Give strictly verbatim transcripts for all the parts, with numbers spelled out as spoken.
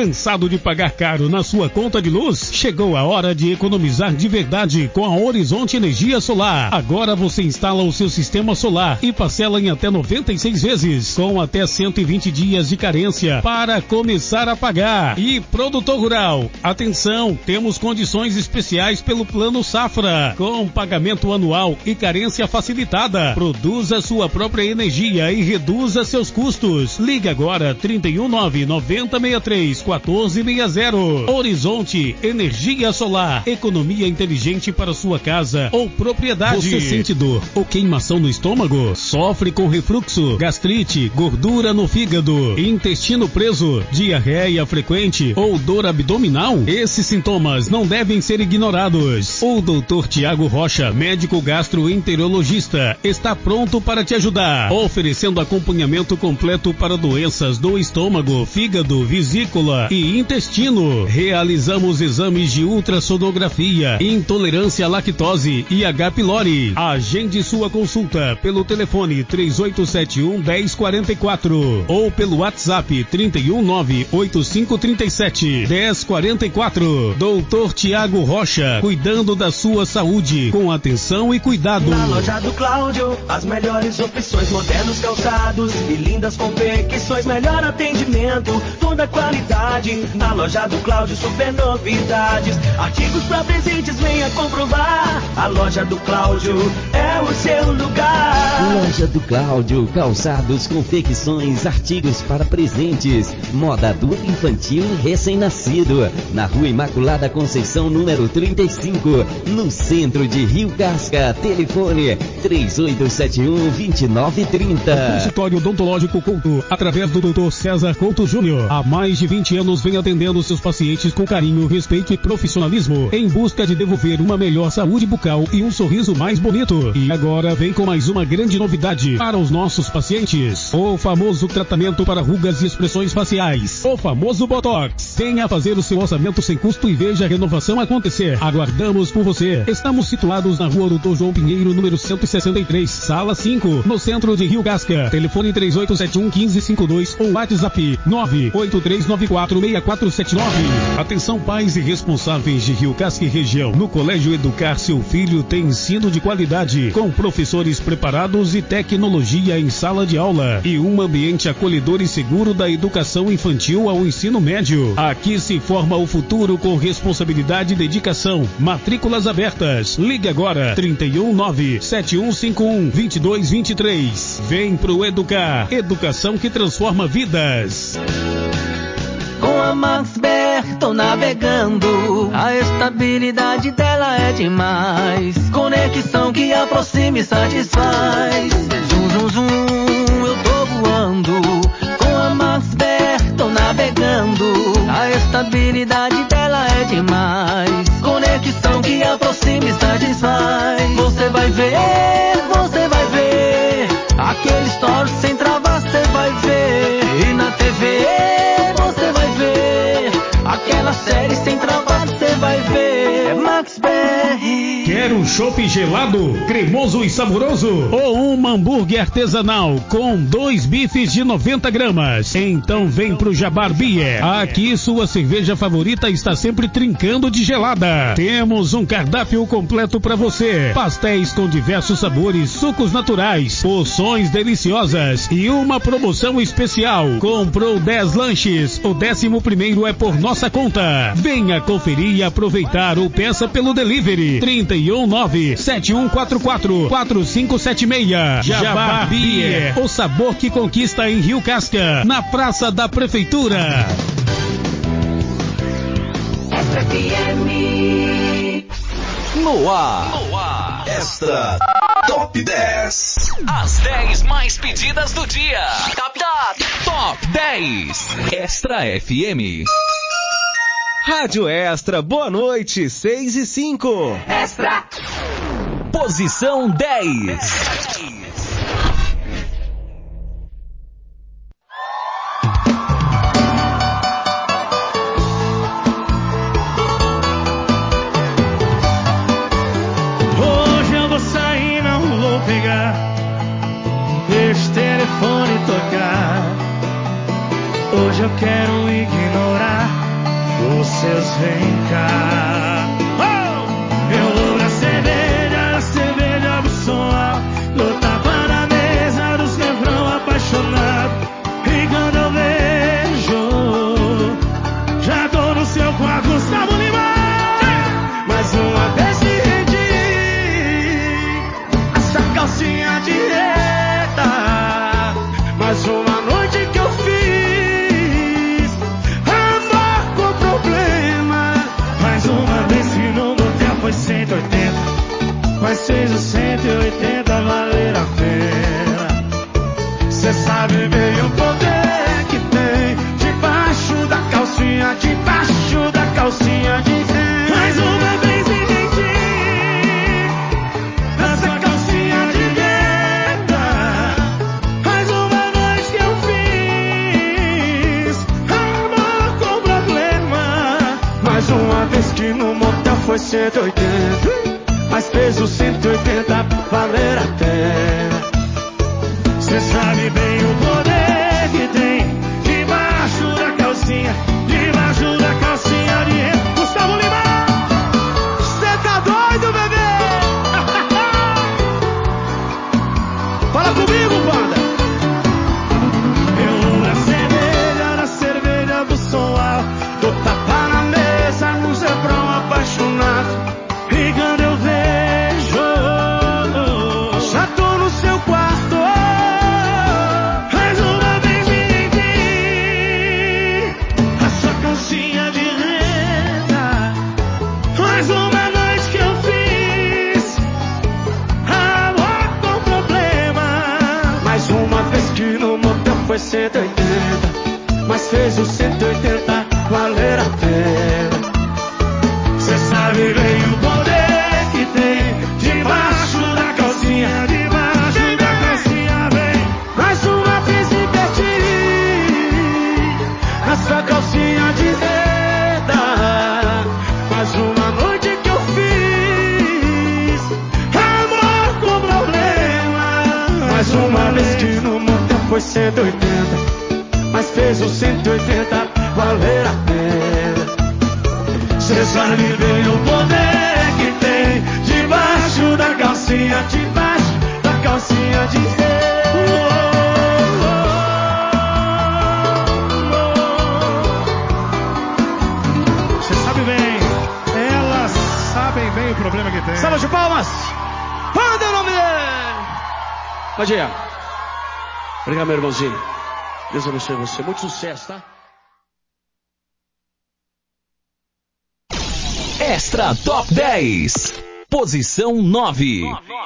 Cansado de pagar caro na sua conta de luz? Chegou a hora de economizar de verdade com a Horizonte Energia Solar. Agora você instala o seu sistema solar e parcela em até noventa e seis vezes, com até cento e vinte dias de carência para começar a pagar. E produtor rural, atenção, temos condições especiais pelo Plano Safra, com pagamento anual e carência facilitada. Produza sua própria energia e reduza seus custos. Ligue agora trinta e um nove noventa sessenta e três quatorze sessenta. Horizonte Energia Solar. Economia inteligente para sua casa ou propriedade. Você sente dor ou queimação no estômago? Sofre com refluxo, gastrite, gordura no fígado, intestino preso, diarreia frequente ou dor abdominal? Esses sintomas não devem ser ignorados. O doutor Tiago Rocha, médico gastroenterologista, está pronto para te ajudar, oferecendo acompanhamento completo para doenças do estômago, fígado, vesícula e intestino. Realizamos exames de ultrassonografia, intolerância à lactose e H. pylori. Agende sua consulta pelo telefone três oito sete um, um zero quatro quatro ou pelo WhatsApp trinta e um nove oito cinco três sete, um zero quatro quatro. doutor Tiago Rocha, cuidando da sua saúde com atenção e cuidado. Na loja do Cláudio, as melhores opções, modernos calçados e lindas confecções, melhor atendimento, toda qualidade. Na loja do Cláudio, super novidades, artigos para presentes, venha comprovar. A loja do Cláudio é o seu lugar. Loja do Cláudio, calçados, confecções, artigos para presentes, moda adulta, infantil e recém-nascido. Na Rua Imaculada Conceição, número trinta e cinco, no centro de Rio Casca. Telefone três oito sete um, dois nove três zero. Consultório Odontológico Couto, através do doutor César Couto Júnior. Há mais de vinte anos vem atendendo seus pacientes com carinho, respeito e profissionalismo, em busca de devolver uma melhor saúde bucal e um sorriso mais bonito. E agora vem com mais uma grande novidade para os nossos pacientes: o famoso tratamento para rugas e expressões faciais, o famoso Botox. Venha fazer o seu orçamento sem custo e veja a renovação acontecer. Aguardamos por você. Estamos situados na Rua Doutor João Pinheiro, número cento e sessenta e três, sala cinco, no centro de Rio Casca. Telefone três oito sete um, um cinco cinco dois ou WhatsApp nove oito três nove quatro seis quatro sete nove. Atenção, pais e responsáveis de Rio Casca e região. No Colégio Educar Seu Filho tem ensino de qualidade, com professores preparados e tecnologia em sala de aula, e um ambiente acolhedor e seguro da educação infantil ao ensino médio. Aqui se forma o futuro com responsabilidade e dedicação. Matrículas abertas. Ligue agora trinta e um nove sete um cinco um dois dois dois três. Vem pro Educar. Educação que transforma vidas. Com a Max B R tô navegando, a estabilidade dela é demais. Conexão que aproxima e satisfaz. Zum, zum, zum, eu tô voando. Com a Max B R tô navegando, a estabilidade dela é demais. Conexão que aproxima e satisfaz. Você vai ver, você vai ver, aquele story sem travar, você vai ver. E na T V você vai ver, aquela série sem travar, você vai ver. É Max B R. Quer um chopp gelado, cremoso e saboroso? Ou um hambúrguer artesanal com dois bifes de noventa gramas? Então vem pro Jabar Beer. Aqui sua cerveja favorita está sempre trincando de gelada. Temos um cardápio completo para você. Pastéis com diversos sabores, sucos naturais, porções deliciosas e uma promoção especial. Comprou dez lanches, o décimo primeiro é por nossa conta. Venha conferir e aproveitar ou peça pelo delivery. trinta e um nove sete um quatro quatro quatro cinco sete seis. Jabar Beer, o sabor que conquista em Rio Casca, na Praça da Prefeitura. No ar, no ar, Extra Top dez. As dez mais pedidas do dia. Top, top, top dez. Extra F M. Rádio Extra, boa noite, seis e cinco. Extra. Posição dez. Hoje eu vou sair, não vou pegar, deixa o telefone tocar. Hoje eu quero ignorar o cento e oitenta valer a pena. Cê sabe bem o poder que tem debaixo da calcinha, debaixo da calcinha de vem. Mais uma vez entendi nessa calcinha de venda. Mais uma noite que eu fiz amor com problema. Mais uma vez que no motel foi cento e oitenta, mas fez o cento e oitenta valer a pena. Cê sabe bem o poder que tem debaixo da calcinha, debaixo da calcinha de renda. Gustavo Lima, cê tá doido, bebê? Fala comigo, banda. Eu na cerveja, na cerveja do som alto, do tapa na mesa, no zebrão apaixonado. E quando eu vejo, já tô no seu quarto. Mais uma vez me entendi a sua calcinha de renda. Mais uma noite que eu fiz amor com problema. Mais uma vez que no motel foi cento e oitenta, mas fez o cento e oitenta valer a pena. Cê sabe bem o poder que tem debaixo da calcinha, debaixo da calcinha, vem. Mais uma vez me perdi nessa calcinha de renda. Mais uma noite que eu fiz amor com problema. Mais uma vez que no motel foi cento e oitenta, mas fez o cento e oitenta valer a pena. Cê sabe bem o poder que tem debaixo da calcinha, debaixo da calcinha de Cê sabe bem, elas sabem bem o problema que tem. Salva de palmas! Manda o nome dele! Bom dia. Obrigado, meu irmãozinho. Deus abençoe você. Muito sucesso, tá? Extra Top dez, posição nove.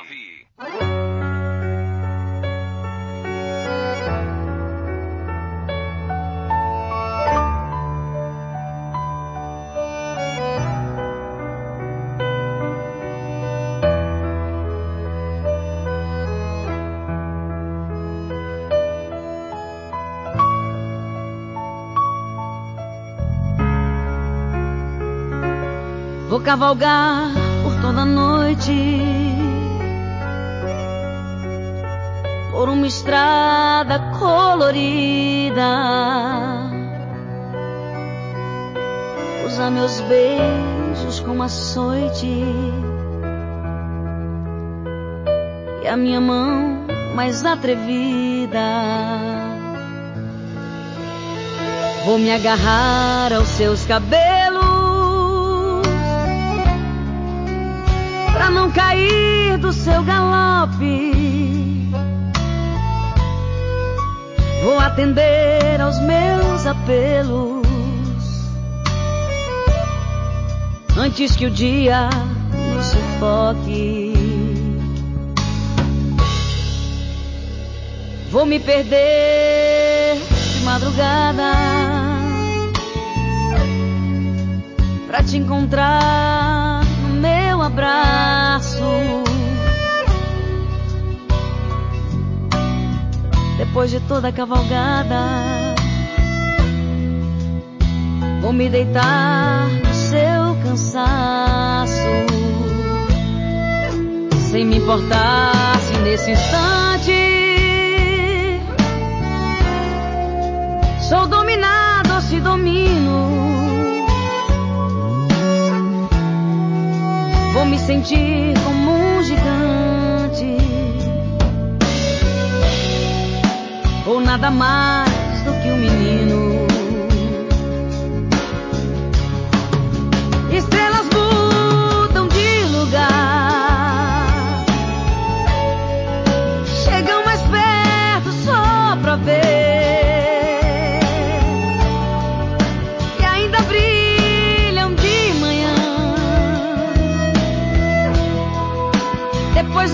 Vou cavalgar por toda a noite, por uma estrada colorida, usar meus beijos como açoite e a minha mão mais atrevida. Vou me agarrar aos seus cabelos pra não cair do seu galope. Vou atender aos meus apelos antes que o dia nos sufoque. Vou me perder de madrugada pra te encontrar no meu abraço. Depois de toda a cavalgada, vou me deitar no seu cansaço, sem me importar se nesse instante sou dominado ou se domino. Vou me sentir como um gigante, ou nada mais do que um menino. Estrelas mudam de lugar, chegam mais perto só pra ver, e ainda brilham de manhã. Depois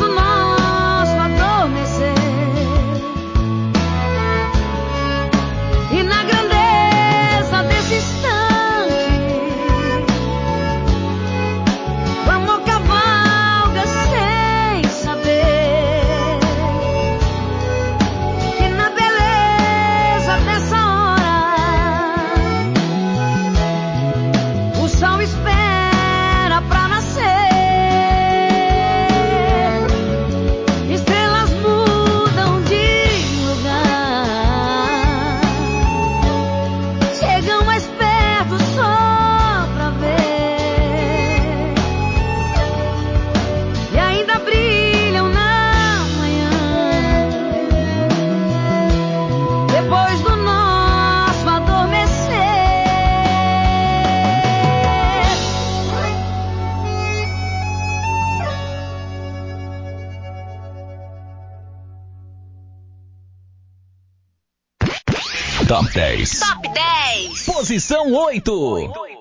Top dez. Top dez. Posição oito.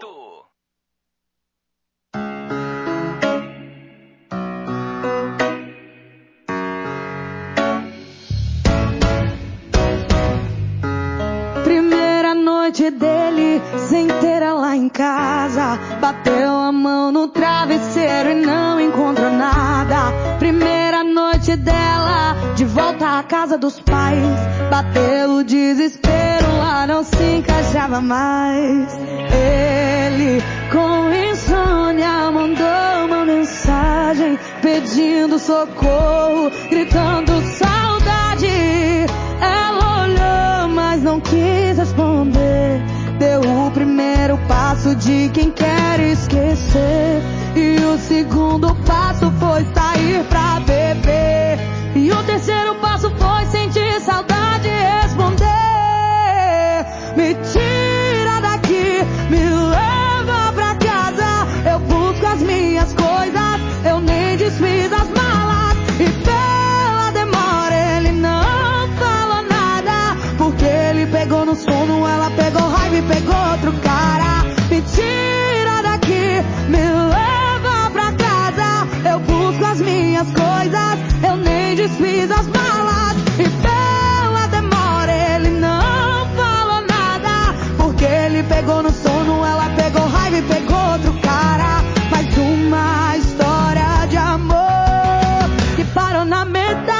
Primeira noite dele, sem ter ela em casa. Bateu a mão no travesseiro e não encontrou nada. Primeira noite dela, de volta à casa dos pais. Bateu o desespero, lá não se encaixava mais. Ele, com insônia, mandou uma mensagem pedindo socorro, gritando saudade. Ela olhou, mas não quis responder. Deu o primeiro passo de quem quer esquecer, e o segundo passo foi sair pra beber, e o terceiro passo foi sentir saudade e responder: me tira daqui, me leva pra casa. Eu busco as minhas coisas, eu nem desfiz as malas, e pela demora ele não falou nada, porque ele pegou no sono, ela pegou raiva e pegou outro cara. Me tira daqui, me leva pra casa. Eu busco as minhas coisas, eu nem desfiz as malas, e pela demora ele não falou nada, porque ele pegou no sono, ela pegou raiva e pegou outro cara. Mais uma história de amor que parou na metade,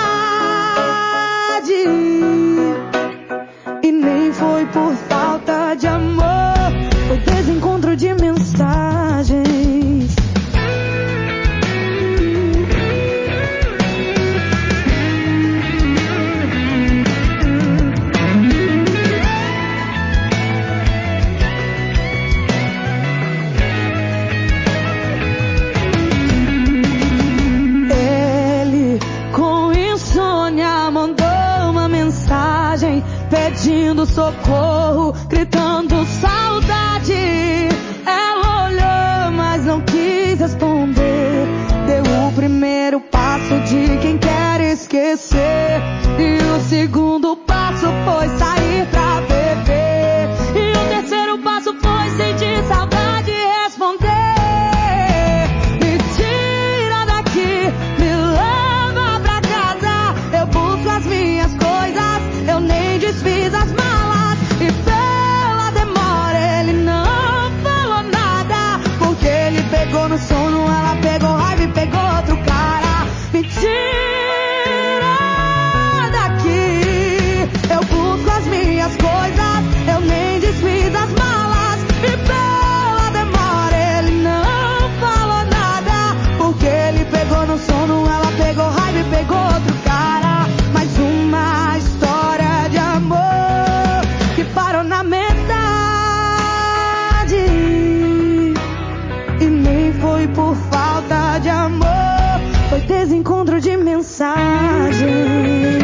e nem foi por falta de amor, foi desencontro de mensagens. Ele, com insônia, mandou uma mensagem pedindo socorro, gritando saudade. Ela olhou, mas não quis responder. Deu o primeiro passo de quem quer esquecer, e o segundo passo foi sair pra beber, e o terceiro passo foi sentir saudade e responder: me tira daqui, me leva pra casa. Eu busco as minhas coisas, eu nem desfiz as malas, e pela demora ele não falou nada, porque ele pegou no sono, ela pegou raiva e pegou outro cara. Me tira daqui, eu busco as minhas coisas, eu nem desfiz as malas, e pela demora ele não falou nada, porque ele pegou no sono, ela pegou raiva e pegou outro cara. Mais uma história de amor que parou na metade, e nem foi por falta de amor, foi desencontro de mensagens.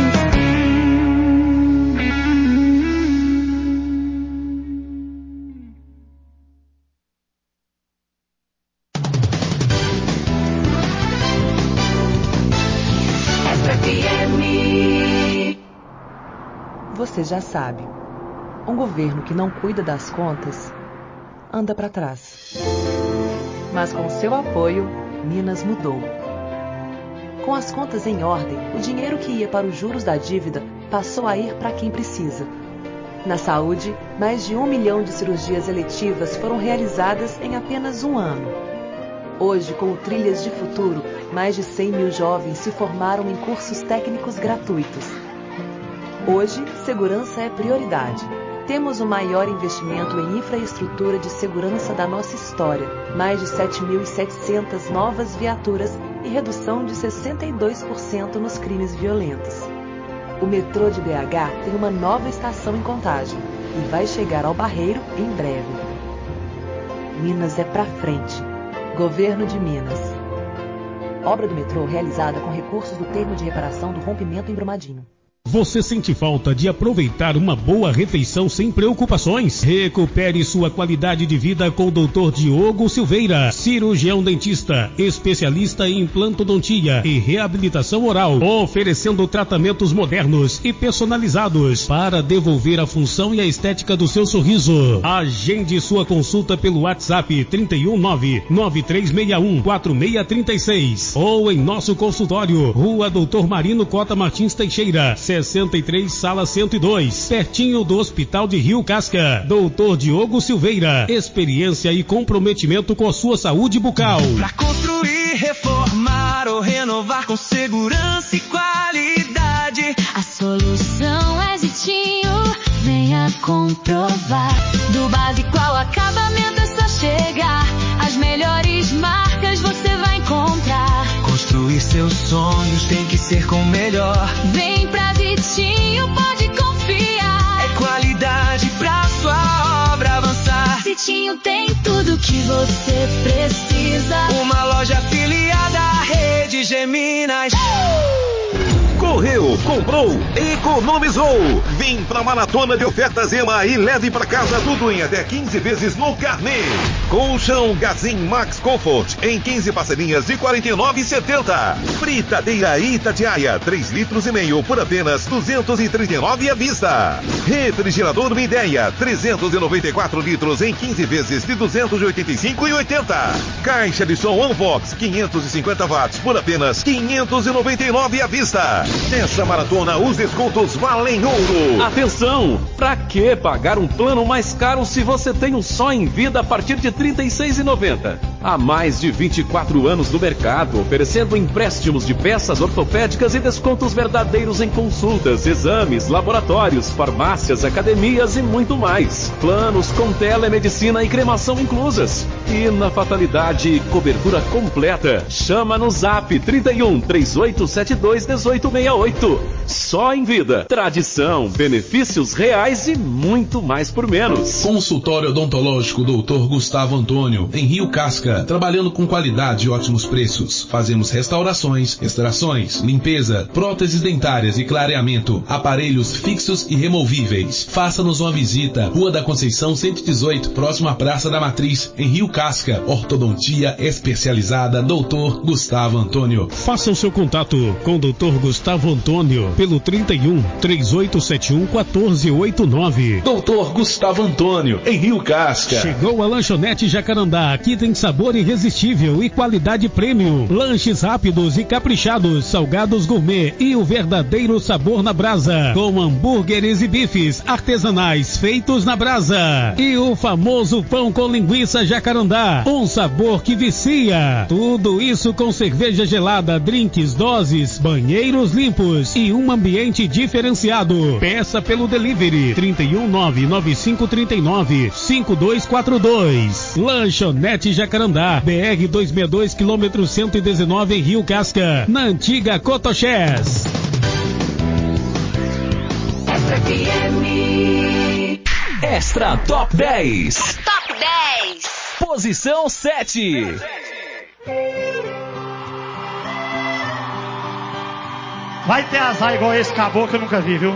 Você já sabe, um governo que não cuida das contas anda para trás. Mas com seu apoio, Minas mudou. Com as contas em ordem, o dinheiro que ia para os juros da dívida passou a ir para quem precisa. Na saúde, mais de um milhão de cirurgias eletivas foram realizadas em apenas um ano. Hoje, com o Trilhas de Futuro, mais de cem mil jovens se formaram em cursos técnicos gratuitos. Hoje, segurança é prioridade. Temos o maior investimento em infraestrutura de segurança da nossa história, mais de sete mil e setecentas novas viaturas e redução de sessenta e dois por cento nos crimes violentos. O metrô de B H tem uma nova estação em Contagem e vai chegar ao Barreiro em breve. Minas é pra frente. Governo de Minas. Obra do metrô realizada com recursos do termo de reparação do rompimento em Brumadinho. Você sente falta de aproveitar uma boa refeição sem preocupações? Recupere sua qualidade de vida com o doutor Diogo Silveira, cirurgião dentista, especialista em implantodontia e reabilitação oral, oferecendo tratamentos modernos e personalizados para devolver a função e a estética do seu sorriso. Agende sua consulta pelo WhatsApp trinta e um nove nove três seis um quatro seis três seis ou em nosso consultório, Rua Doutor Marino Cota Martins Teixeira, sessenta e três, sala cento e dois, pertinho do Hospital de Rio Casca. doutor Diogo Silveira, experiência e comprometimento com a sua saúde bucal. Pra construir, reformar ou renovar com segurança e qualidade, a solução é Zitinho, venha comprovar. Do básico ao acabamento é só chegar, as melhores marcas você vai encontrar. Construir seus sonhos tem que ser com o melhor. Vem pra Zitinho, pode confiar. É qualidade pra sua obra avançar. Zitinho tem tudo que você precisa. Uma loja afiliada à rede Geminas. Correu, comprou, economizou. Vem pra Maratona de Ofertas Ema e leve pra casa tudo em até quinze vezes no carnê. Colchão Gazin Max Comfort em quinze parcelinhas de quarenta e nove reais e setenta centavos. Fritadeira Itatiaia, três litros e meio por apenas duzentos e trinta e nove reais à vista. Refrigerador Mideia, trezentos e noventa e quatro litros em quinze vezes de duzentos e oitenta e cinco reais e oitenta centavos. Caixa de som Unbox, quinhentos e cinquenta watts por apenas quinhentos e noventa e nove reais à vista. Nessa maratona, os descontos valem ouro. Atenção! Pra que pagar um plano mais caro se você tem um só em vida a partir de trinta e seis reais e noventa centavos? Há mais de vinte e quatro anos no mercado, oferecendo empréstimos de peças ortopédicas e descontos verdadeiros em consultas, exames, laboratórios, farmácias, academias e muito mais. Planos com telemedicina e cremação inclusas. E na fatalidade, cobertura completa. Chama no Zap trinta e um, três oito sete dois, um oito seis oito. Só em vida. Tradição, benefícios reais e muito mais por menos. Consultório odontológico doutor Gustavo Antônio, em Rio Casca, trabalhando com qualidade e ótimos preços. Fazemos restaurações, extrações, limpeza, próteses dentárias e clareamento, aparelhos fixos e removíveis. Faça-nos uma visita. Rua da Conceição cento e dezoito, próximo à Praça da Matriz, em Rio Casca. Ortodontia especializada doutor Gustavo Antônio. Faça o seu contato com o doutor Gustavo Antônio pelo trinta e um, três oito sete um, um quatro oito nove. doutor Gustavo Antônio, em Rio Casca. Chegou a Lanchonete Jacarandá. Aqui tem sabor irresistível e qualidade premium. Lanches rápidos e caprichados, salgados gourmet e o verdadeiro sabor na brasa. Com hambúrgueres e bifes artesanais feitos na brasa. E o famoso pão com linguiça Jacarandá. Um sabor que vicia. Tudo isso com cerveja gelada, drinks, doses, banheiros limpos e um ambiente diferenciado. Peça pelo delivery trinta e um, nove nove cinco três nove, cinco dois quatro dois. Lanchonete Jacarandá, B R duzentos e sessenta e dois, quilômetro cento e dezenove, em Rio Casca, na antiga Cotoxés. Extra Top dez. Top dez. Posição sete. Vai ter azar igual esse caboclo que eu nunca vi, viu?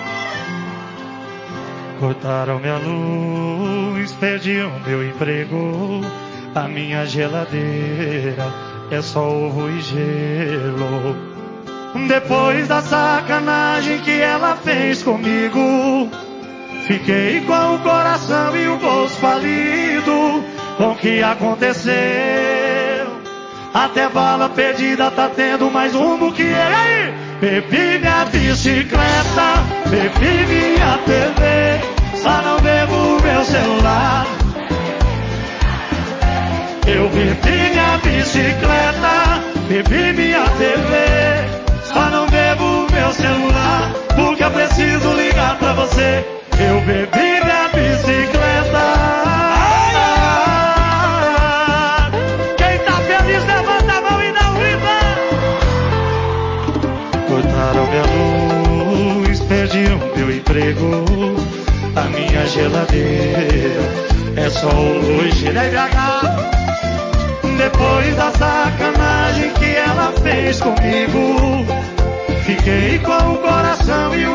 Cortaram minha luz, perdiam meu emprego. A minha geladeira é só ovo e gelo. Depois da sacanagem que ela fez comigo, fiquei com o coração e o bolso falido. Com o que aconteceu, até bala perdida tá tendo mais rumo que ele. Aí, bebi minha bicicleta, bebi minha T V, só não bebo meu celular. Eu bebi minha bicicleta, bebi minha T V, só não bebo meu celular, porque eu preciso ligar pra você. Eu bebi minha bicicleta. Quem tá feliz levanta a mão e dá um grito. Cortaram minha luz, perdiam meu emprego. A minha geladeira é só luz de B H. Depois da sacanagem que ela fez comigo, fiquei com o coração e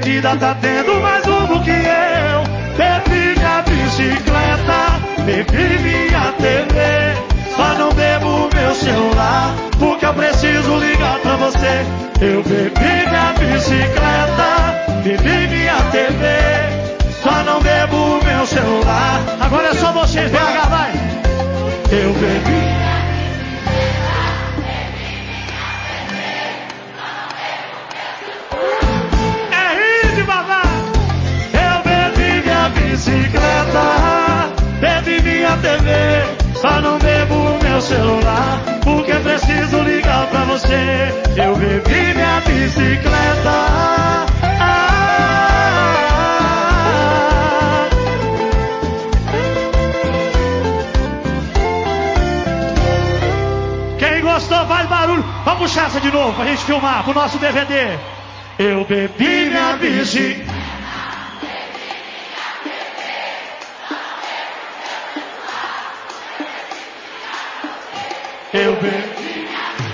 perdida tá tendo mais rumo que eu. Bebi minha bicicleta, bebi minha T V. Só não bebo meu celular, porque eu preciso ligar pra você. Eu bebi minha bicicleta, bebi minha T V. Só não bebo meu celular. Agora é só vocês, B H, vai. Eu bebi. Bicicleta, bebi minha T V, só não bebo meu celular, porque preciso ligar pra você. Eu bebi minha bicicleta. Ah, quem gostou faz barulho. Vamos puxar essa de novo pra gente filmar pro nosso D V D. Eu bebi minha bicicleta. Eu bebi.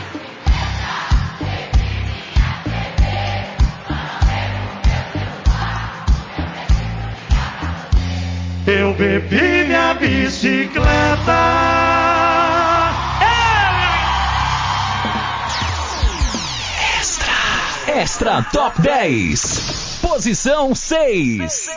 Eu bebi minha bicicleta. Extra. Extra Top dez. Posição seis.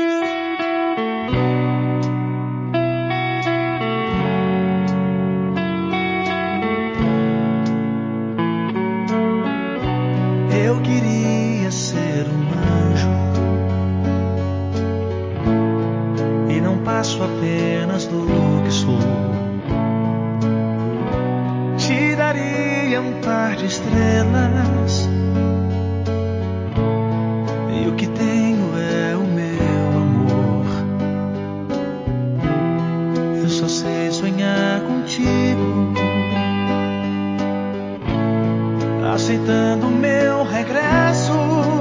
Apenas do que sou, te daria um par de estrelas, e o que tenho é o meu amor. Eu só sei sonhar contigo, aceitando o meu regresso.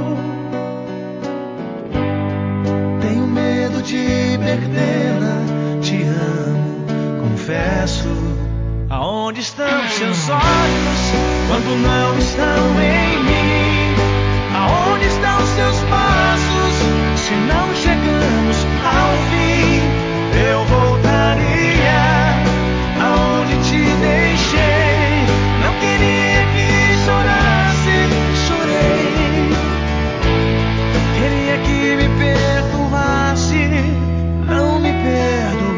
Tenho medo de perdê-la. Te amo, confesso. Aonde estão seus olhos quando não estão em mim? Aonde estão seus passos se não chegamos ao fim? Eu voltaria aonde te deixei. Não queria que chorasse, chorei. Queria que me perdoasse, não me perdoei.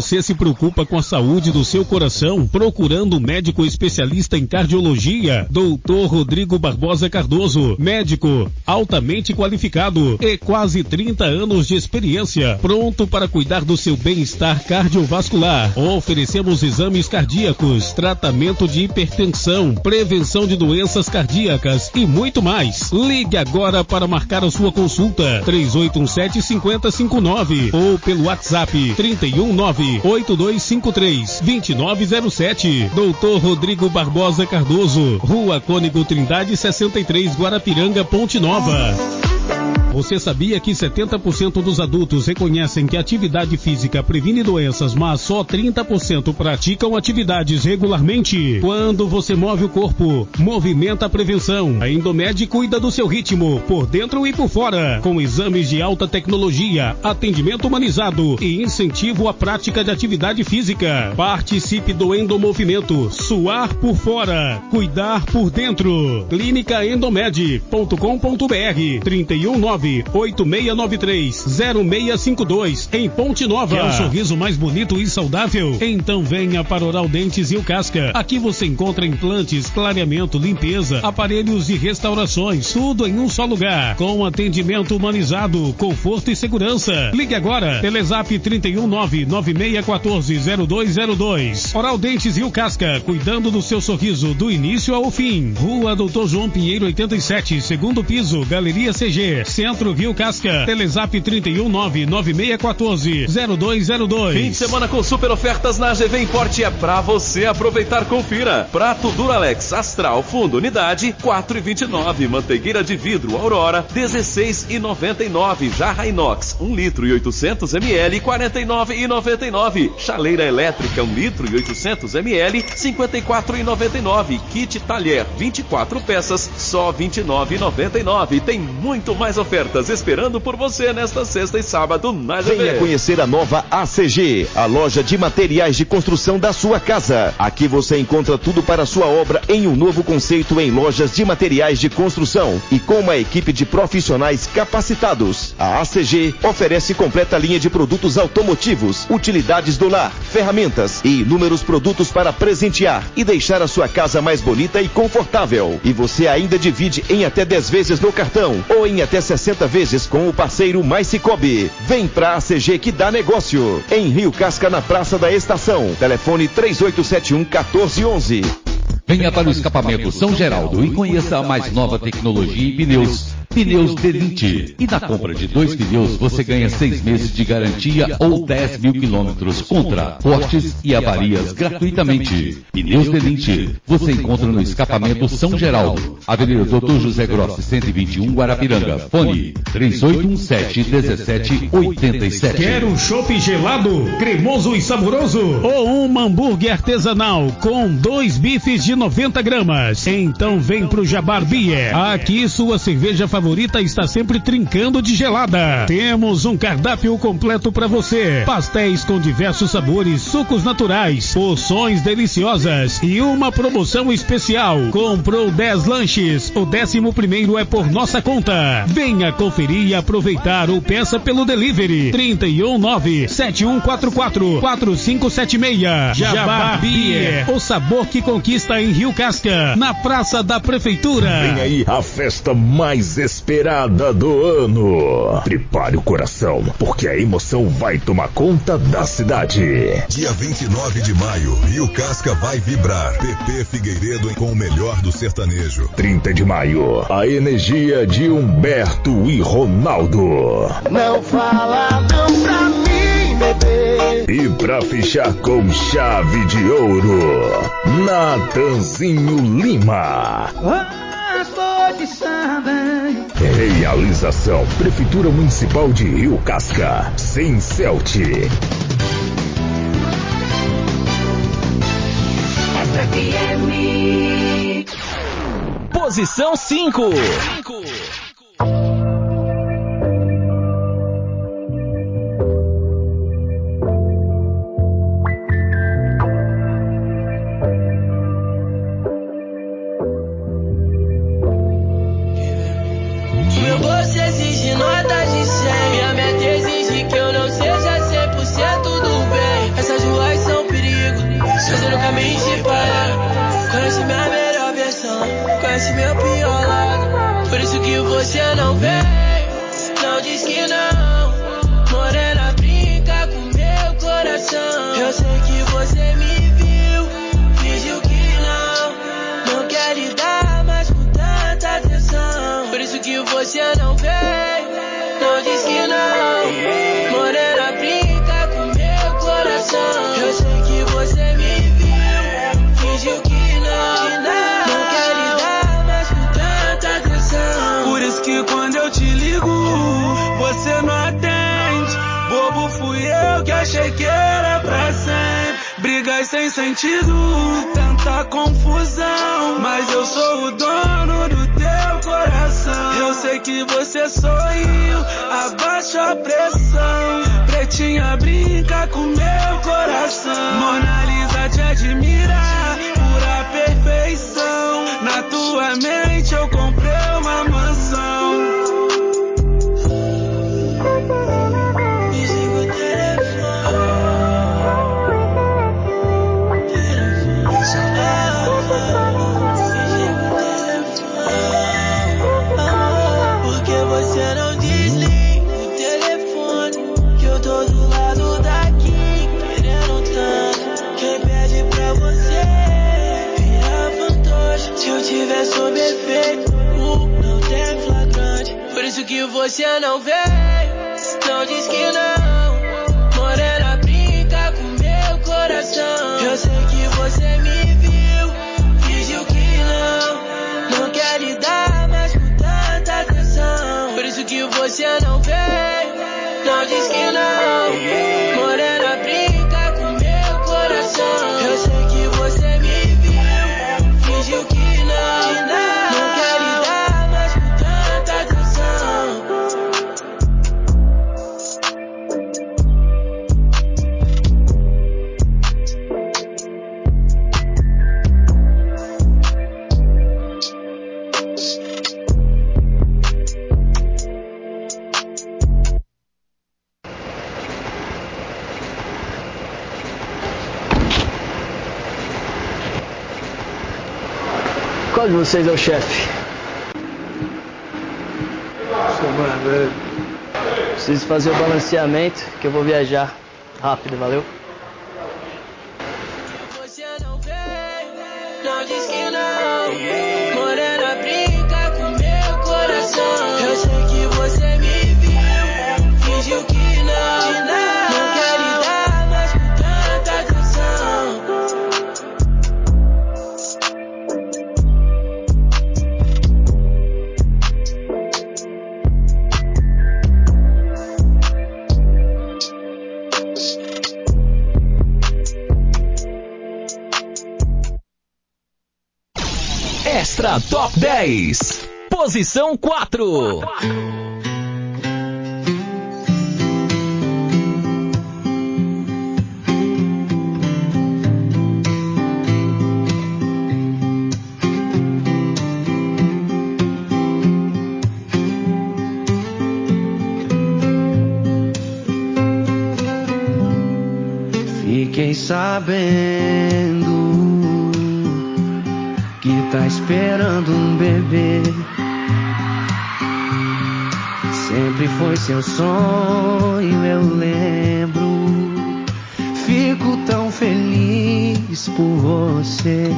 Você se preocupa com a saúde do seu coração, procurando um médico especialista em cardiologia? doutor Rodrigo Barbosa Cardoso, médico altamente qualificado e quase trinta anos de experiência, pronto para cuidar do seu bem-estar cardiovascular. Oferecemos exames cardíacos, tratamento de hipertensão, prevenção de doenças cardíacas e muito mais. Ligue agora para marcar a sua consulta, três oito um sete, cinco zero cinco nove ou pelo WhatsApp trinta e um nove, oito dois cinco três, dois nove zero sete. doutor Rodrigo Barbosa Cardoso, Rua Cônego Trindade sessenta e três, Guarapiranga, Ponte Nova. Você sabia que setenta por cento dos adultos reconhecem que a atividade física previne doenças, mas só trinta por cento praticam atividades regularmente? Quando você move o corpo, movimenta a prevenção. A Endomed cuida do seu ritmo, por dentro e por fora, com exames de alta tecnologia, atendimento humanizado e incentivo à prática de atividade física. Participe do Endomovimento. Suar por fora, cuidar por dentro. clínica endomed ponto com ponto br, trinta e um nove, oito seis nove três, zero seis cinco dois, em Ponte Nova. Quer um sorriso mais bonito e saudável? Então venha para Oral Dentes e o Casca. Aqui você encontra implantes, clareamento, limpeza, aparelhos e restaurações, tudo em um só lugar, com atendimento humanizado, conforto e segurança. Ligue agora, Telezap trinta e um nove, nove seis um quatro, zero dois zero dois. Oral Dentes e o Casca, cuidando do seu sorriso do início ao fim. Rua Doutor João Pinheiro oitenta e sete, segundo piso, Galeria C G, Centro Rio Casca. Telezap trinta e um nove, nove seis um quatro, zero dois zero dois. Fim de semana com super ofertas na G V Import é pra você aproveitar. Confira. Prato Duralex Astral Fundo Unidade quatro e vinte e nove. Manteigueira de vidro Aurora dezesseis e noventa e nove. Jarra inox um litro e oitocentos mililitros quarenta e nove e noventa e nove. Chaleira elétrica um litro e oitocentos mililitros cinquenta e quatro e noventa e nove. Kit talher vinte e quatro peças só vinte e nove e noventa e nove. Tem muito mais ofertas esperando por você nesta sexta e sábado na G V. Venha conhecer a nova A C G, a loja de materiais de construção da sua casa. Aqui você encontra tudo para a sua obra em um novo conceito em lojas de materiais de construção e com uma equipe de profissionais capacitados. A A C G oferece completa linha de produtos automotivos, utilidades do lar, ferramentas e inúmeros produtos para presentear e deixar a sua casa mais bonita e confortável. E você ainda divide em até dez vezes no cartão ou em até sessenta vezes com o parceiro Mais Cicobi. Vem pra A C G que dá negócio. Em Rio Casca, na Praça da Estação. Telefone três oito sete um, um quatro um um. Venha para o escapamento São Geraldo e conheça a mais nova tecnologia em pneus. Pneus Delinte. E na compra de dois pneus você ganha seis meses de garantia ou dez mil quilômetros contra cortes e avarias gratuitamente. Pneus Delinte. Você encontra no escapamento São Geraldo, Avenida doutor José Grossi, cento e vinte e um, Guarapiranga. Fone três oito um sete, um sete oito sete. Quer um chopp gelado, cremoso e saboroso? Ou um hambúrguer artesanal com dois bifes de noventa gramas? Então vem pro Jabar Beer. Aqui sua cerveja favorita está sempre trincando de gelada. Temos um cardápio completo para você. Pastéis com diversos sabores, sucos naturais, porções deliciosas e uma promoção especial. Comprou dez lanches, o décimo primeiro é por nossa conta. Venha conferir e aproveitar ou peça pelo delivery. trinta e um nove, sete um quatro quatro, quatro cinco sete seis. Jabar Beer, o sabor que conquista em Rio Casca, na Praça da Prefeitura. Vem aí a festa mais esperada do ano. Prepare o coração, porque a emoção vai tomar conta da cidade. Dia vinte e nove de maio, Rio Casca vai vibrar. Pepe Figueiredo com o melhor do sertanejo. trinta de maio, a energia de Humberto e Ronaldo. Não fala não pra mim, bebê. E pra fechar com chave de ouro, Natanzinho Lima. Realização Prefeitura Municipal de Rio Casca, sem Celt. Posição cinco. Nota de cem, minha meta exige que eu não seja cem por cento do bem. Essas brigas sem sentido, tanta confusão, mas eu sou o dono do teu coração. Eu sei que você sorriu, abaixa a pressão. Pretinha brinca com meu coração. Mona Lisa te admira, pura perfeição. Na tua mente eu comprei uma mansão. Sob efeito, não tem flagrante. Por isso que você não veio, não diz que não. Morena brinca com meu coração. Eu sei que você me viu, fingiu que não. Não quer lidar mais com tanta atenção. Por isso que você não veio, não diz que não. Morena brinca com meu coração. Eu sei que você me viu, fingiu que não. Qual de vocês é o chefe? Mano, preciso fazer o balanceamento que eu vou viajar rápido, valeu? Você não veio, não diz que não. Morena brinca com meu coração. Eu sei que você me viu, fingiu que não. Não quer lidar mais com tanta atenção. Extra Top dez, posição quatro. Fiquei sabendo que tá esperando um bebê. Sempre foi seu sonho, eu lembro. Fico tão feliz por você.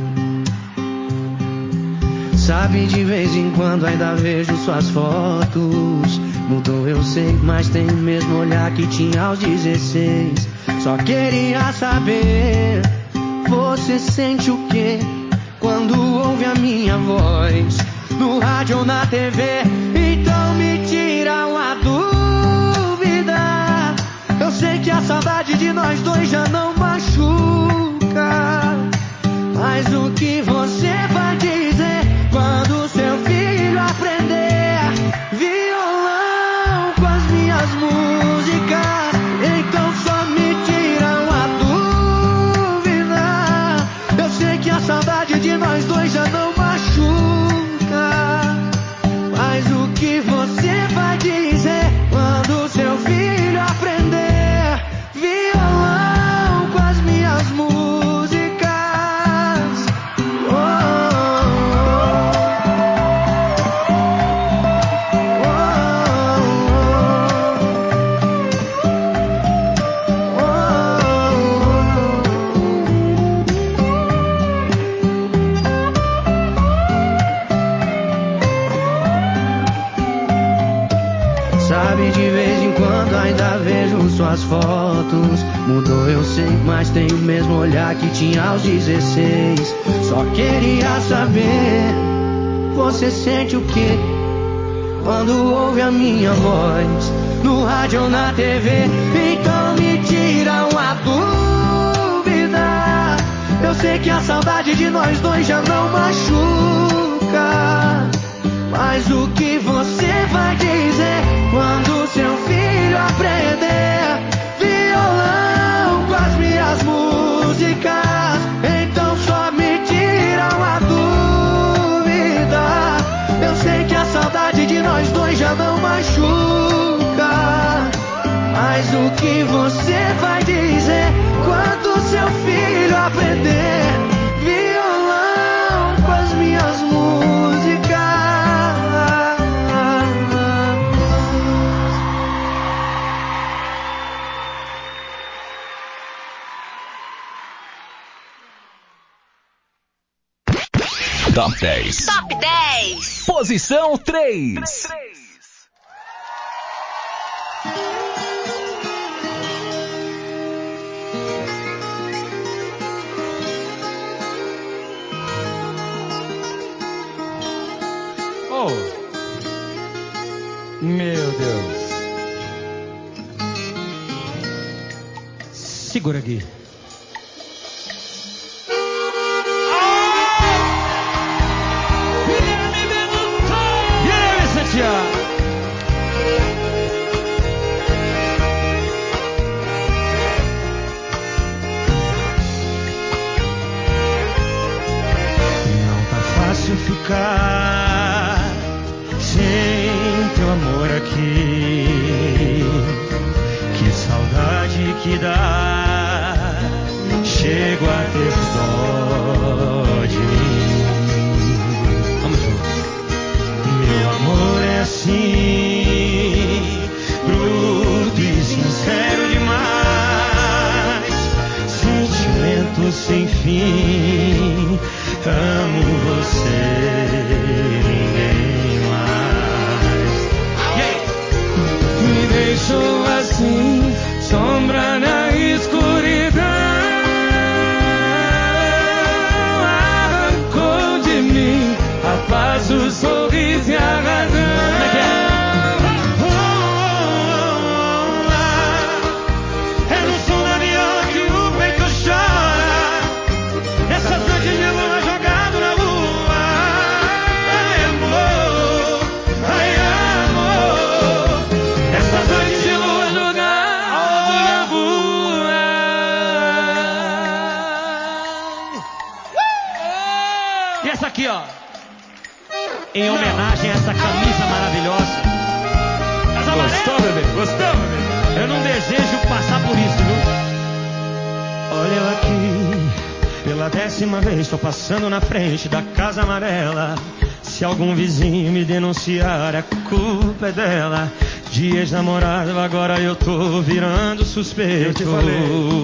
Sabe, de vez em quando ainda vejo suas fotos. Mudou, eu sei, mas tem o mesmo olhar que tinha aos dezesseis. Só queria saber, você sente o quê quando ouve a minha voz no rádio ou na T V? Então me tira uma dúvida. Eu sei que a saudade de nós dois já não machuca, mas o que você vai dizer quando seu filho aprender violão com as minhas músicas? Então só me tira uma dúvida. Eu sei que a saudade de nós dois já não machuca, mas o que você vai dizer quando seu filho aprender violão com as minhas músicas? Oh, oh, sabe, de vez em quando ainda vejo suas fotos. Mudou, eu sei, mas tem o mesmo olhar que tinha aos dezesseis. Só queria saber, você sente o quê quando ouve a minha voz no rádio ou na T V? Então me tira uma dúvida. que a saudade de nós dois já não machuca. Mas o que você vai dizer quando seu filho aprender violão com as minhas músicas? Então só me tiram a dúvida. Eu sei que a saudade de nós dois já não machuca. Mas o que você vai dizer quando seu filho aprender violão com as minhas músicas? Top dez. Top dez. Posição três. Oh, meu Deus. Segura aqui. Não tá fácil ficar sem teu amor aqui. Que saudade que dá. Chego a ter dó de mim. Vamos juntos. Meu amor é assim, bruto e sincero demais. Sentimento sem fim. Amo você, ninguém mais. Yeah. Me deixou assim, sombra na escuridão. Arrancou de mim a paz, o sorriso e a razão. É no som da viola que o peito chora. Essas noites de lua jogado na lua. Ai, amor, ai, amor. Essas noites de lua jogado na lua. E essa aqui, ó, em homenagem a essa camisa maravilhosa. Gostou, bebê? Gostou, bebê? Eu não desejo passar por isso, viu? Olha eu aqui, pela décima vez tô passando na frente da casa amarela. Se algum vizinho me denunciar, a culpa é dela. De ex-namorado, agora eu tô virando suspeito. Eu te falei.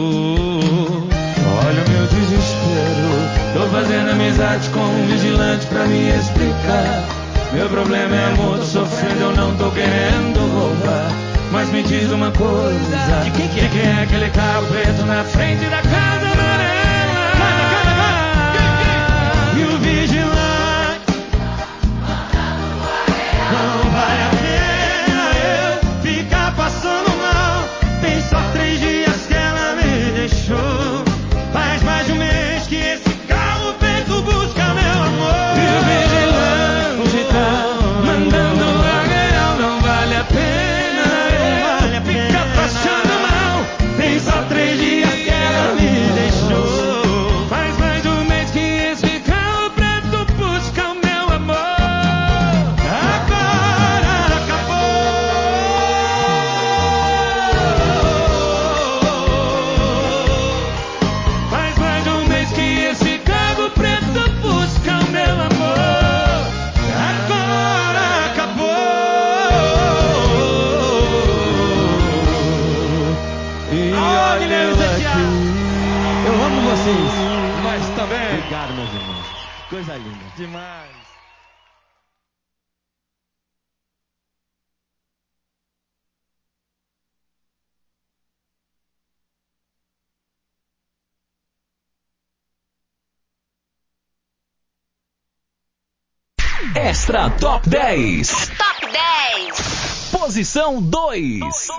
Olha o meu desespero. Tô fazendo amizade com um vigilante pra me explicar. Meu problema é amor, tô sofrendo, eu não tô querendo roubar. Mas me diz uma coisa, de quem que é? De quem é aquele carro preto na frente da casa amarela? Canta, canta, canta. E o vigilante, não vale a pena eu ficar passando mal. Tem só três dias que ela me deixou. Faz mais de um mês que esse carro preto busca meu amor. E o vigilante tá mandando a real, não vale a pena eu ficar passando mal. Tem só três dias que ela me deixou. Faz mais de um mês que esse carro preto busca o meu amor. Agora acabou. Faz mais de um mês que esse carro preto busca o meu amor. Agora acabou. E olha eu aqui. Eu amo vocês. Nós também. Obrigado, meus irmãos. Coisa linda. Demais. Extra Top dez. Top dez. Posição dois.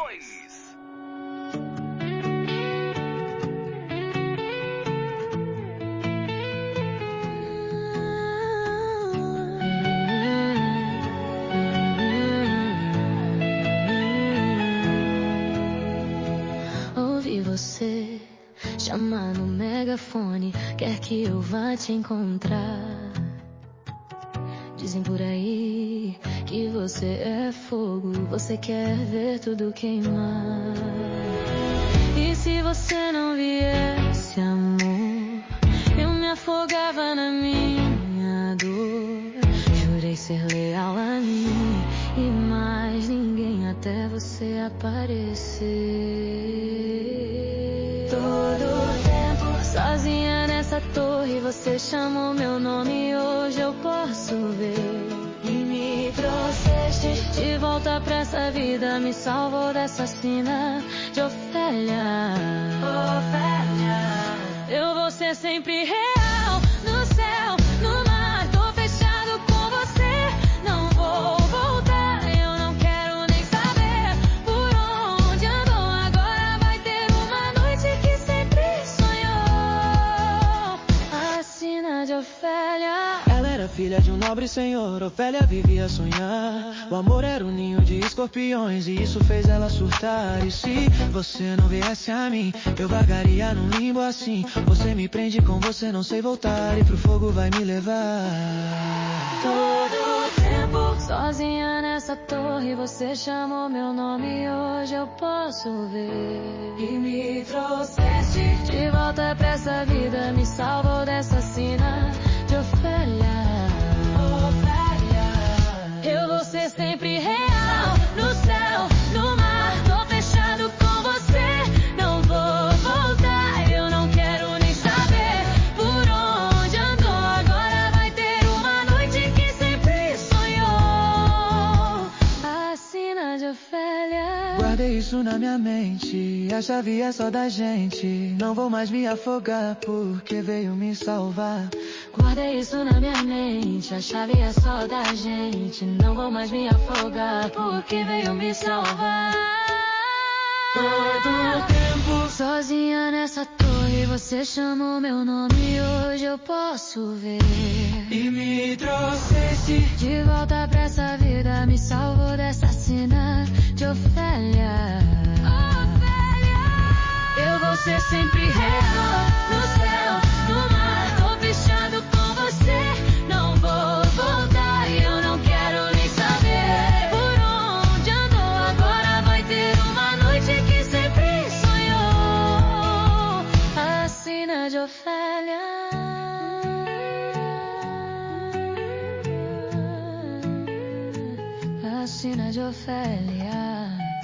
chama no megafone, quer que eu vá te encontrar. Dizem por aí que você é fogo, você quer ver tudo queimar. E se você não viesse, amor, eu me afogava na minha dor. Jurei ser leal a mim e mais ninguém até você aparecer. Todo tempo sozinha nessa torre, você chamou meu nome e hoje eu posso ver. E me trouxeste de volta pra essa vida, me salvou dessa sina de Ofélia. Ofélia, eu vou ser sempre real, no céu, no mar, tô fechado com você, não vou voltar, eu não quero nem saber por onde andou, agora vai ter uma noite que sempre sonhou, a sina de Ofélia. Ela era filha de um nobre senhor, Ofélia vivia a sonhar. O amor era um ninho de escorpiões e isso fez ela surtar. E se você não viesse a mim, eu vagaria num limbo assim. Você me prende com você, não sei voltar, e pro fogo vai me levar. Todo tempo sozinha nessa torre, você chamou meu nome e hoje eu posso ver. E me trouxeste de volta pra essa vida, me salvou dessa sina de Ofélia. Ofélia, eu vou ser sempre real, no céu, no mar, tô fechado com você, não vou voltar, eu não quero nem saber por onde andou, agora vai ter uma noite que sempre sonhou, a sina de Ofélia. Guardei isso na minha mente, a chave é só da gente, não vou mais me afogar porque veio me salvar. Guardei isso na minha mente, a chave é só da gente, não vou mais me afogar porque veio me salvar. Todo tempo sozinha nessa torre, você chamou meu nome e hoje eu posso ver. E me trouxeste de volta pra essa vida, me salvou dessa sina de Ofélia. Ofélia, eu vou ser sempre real, no céu, no mar, tô fechado com você, não vou voltar, eu não quero nem saber por onde andou, agora vai ter uma noite que sempre sonhou, a sina de Ofélia. A sina de Ofélia.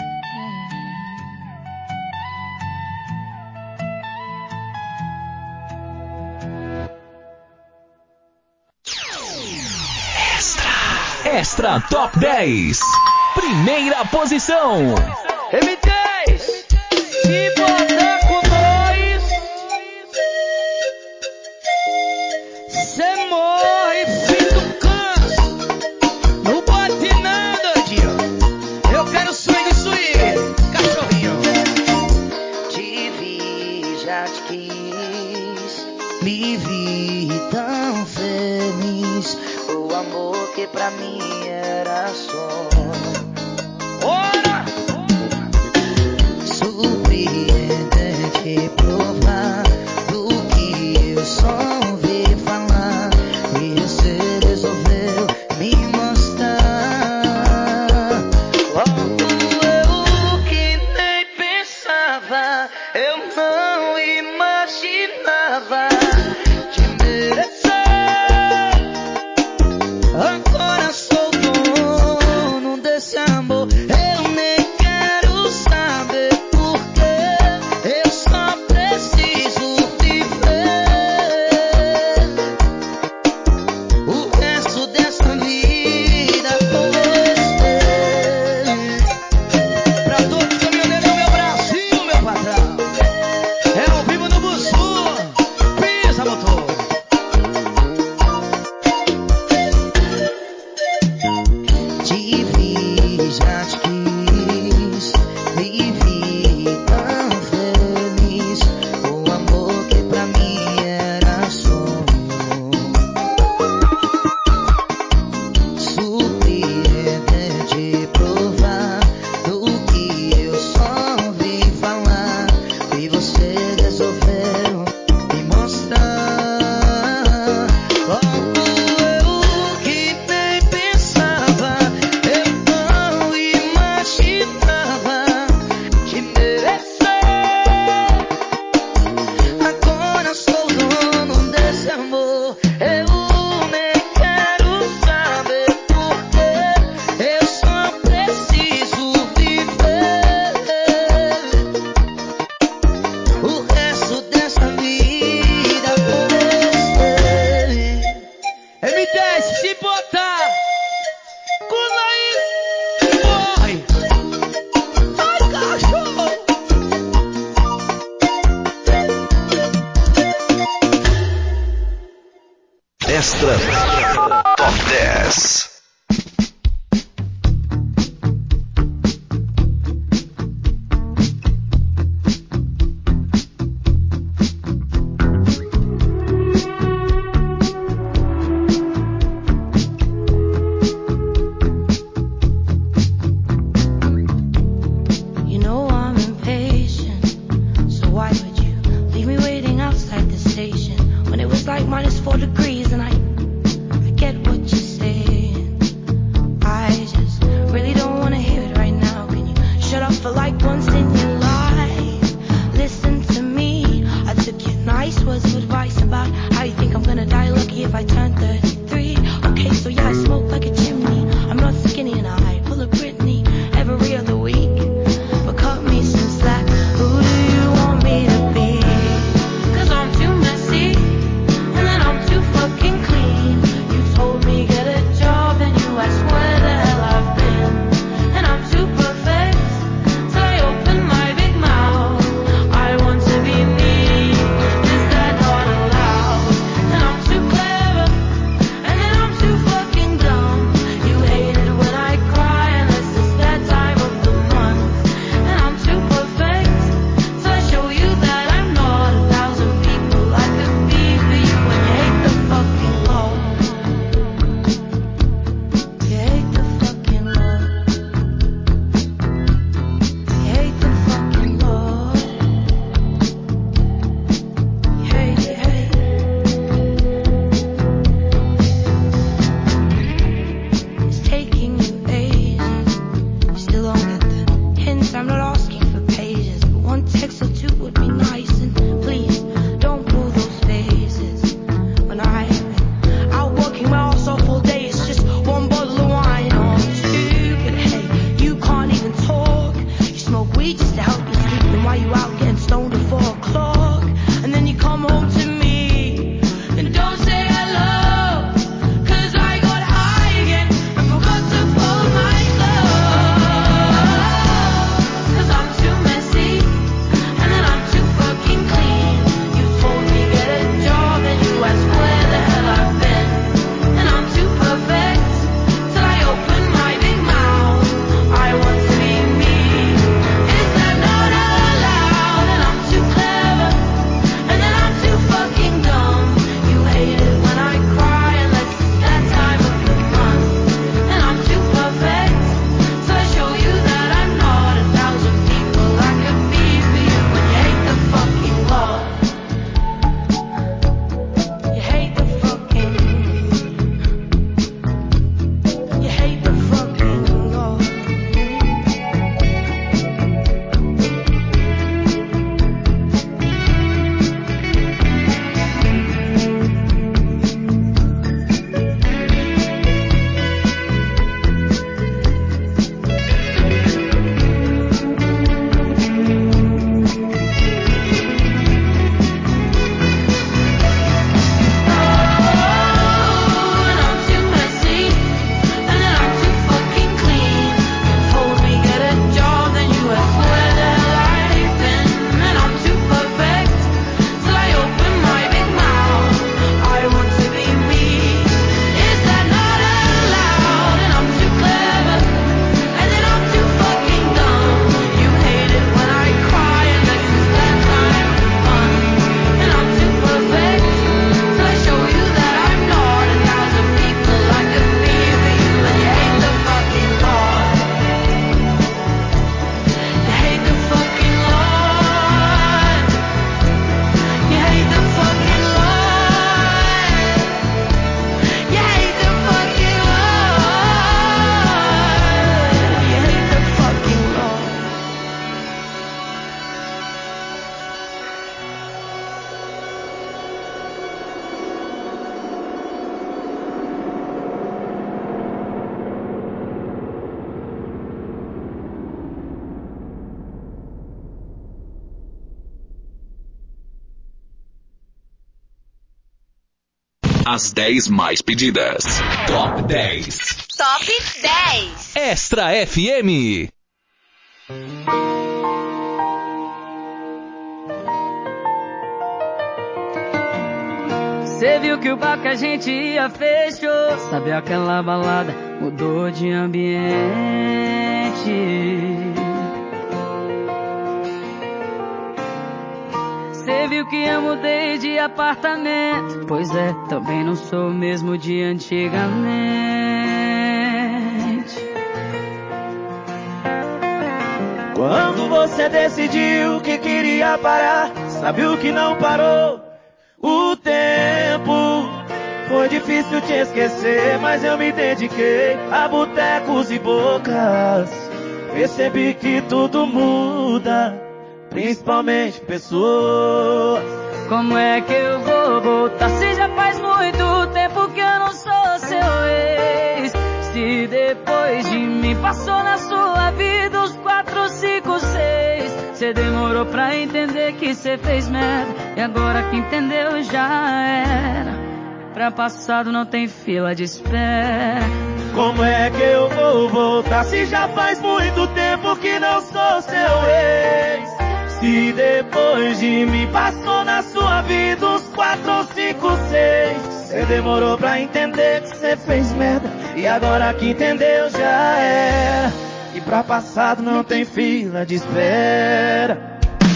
Extra Top dez. Primeira posição. M dez, se botar com nós, cê morre, filho do câncer. Não bote nada, tio. Eu quero swing, swing, cachorrinho. Te vi, já te quis, me vi tão feliz. O amor que pra mim era só. Ora! Surpreendente provar do que eu só ouvi falar. E você resolveu me mostrar. Quando eu que nem pensava, eu não imaginava te merecer. Agora sou dono desse amor, eu nem quero saber porquê, eu só preciso viver o resto dessa vida com você. Pra todo caminhoneiro, meu Brasil, meu patrão, é ao vivo no Buzu, P Extra Top dez. As dez mais pedidas. Top dez. Top dez. Extra F M. Cê viu que o bar que a gente ia fechou. Sabe aquela balada mudou de ambiente. Cê viu que eu mudei de apartamento. Pois é, também não sou o mesmo de antigamente. Quando você decidiu que queria parar, sabe o que não parou? O tempo. Foi difícil te esquecer, mas eu me dediquei a botecos e bocas. Percebi que tudo muda, principalmente pessoas. Como é que eu vou voltar se já faz muito tempo que eu não sou seu ex? Se depois de mim passou na sua vida os quatro, cinco, seis. Cê demorou pra entender que cê fez merda, e agora que entendeu já era. Pra passado não tem fila de espera. Como é que eu vou voltar se já faz muito tempo que não sou seu ex? Se depois de mim passou na sua vida uns quatro, cinco, seis. Cê demorou pra entender que cê fez merda, e agora que entendeu já era. E pra passado não tem fila de espera.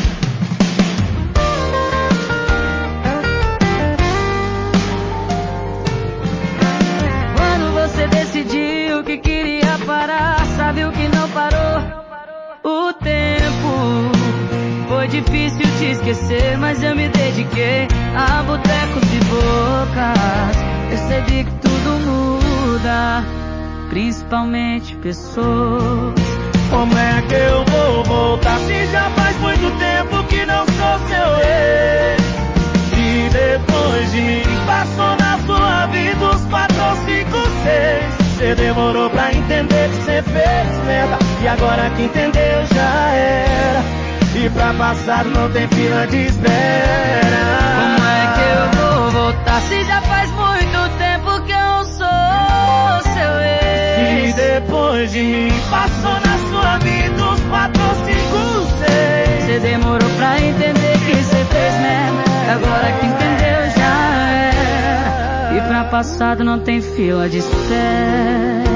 Você decidiu que queria parar, sabe o que não parou? O tempo. Foi difícil te esquecer, mas eu me dediquei a botecos e bocas. Percebi que tudo muda, principalmente pessoas. Como é que eu vou voltar se já faz muito tempo que não sou seu ex? E depois de mim passou na sua vida os quatro, cinco, seis. Cê demorou pra entender que cê fez merda, e agora que entendeu já era. E pra passado não tem fila de espera. Como é que eu vou voltar se já faz muito tempo que eu não sou seu ex? E depois de mim passou na sua vida uns quatro, cinco, seis. Cê demorou pra entender que cê fez merda, e agora que entendeu já era. E pra passado não tem fila de espera.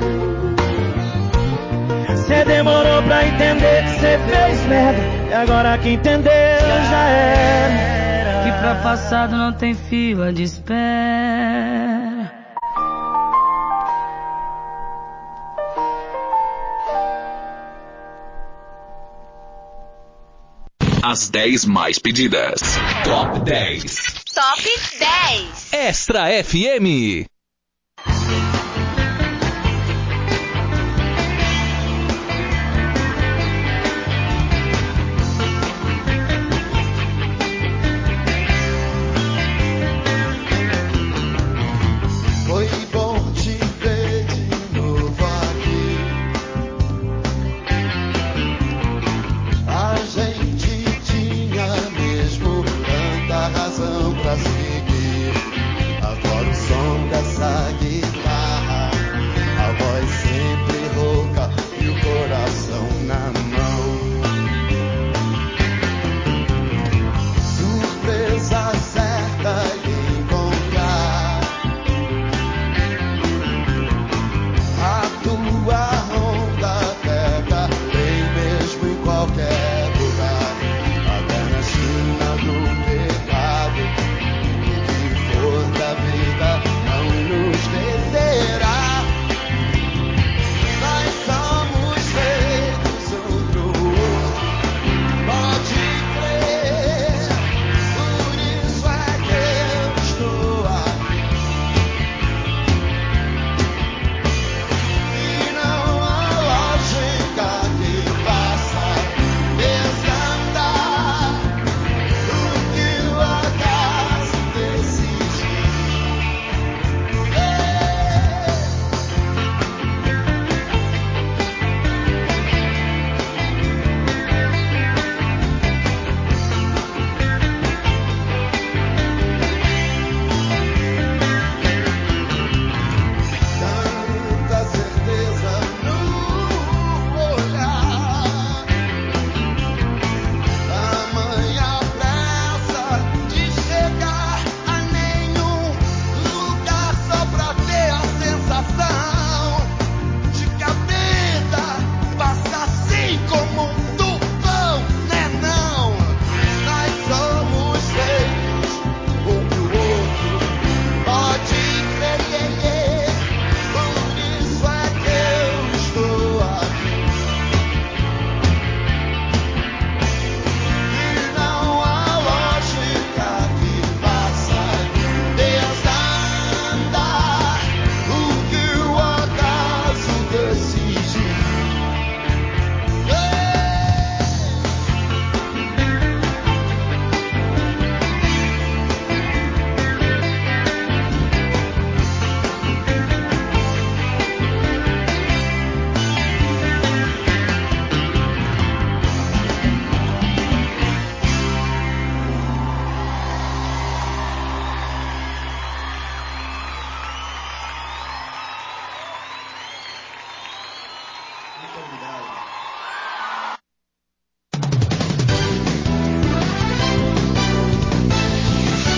Cê demorou pra entender que cê fez merda, e agora que entendeu já era. Que pra passado não tem fila de espera. As dez mais pedidas. Top dez. Top dez. Extra F M.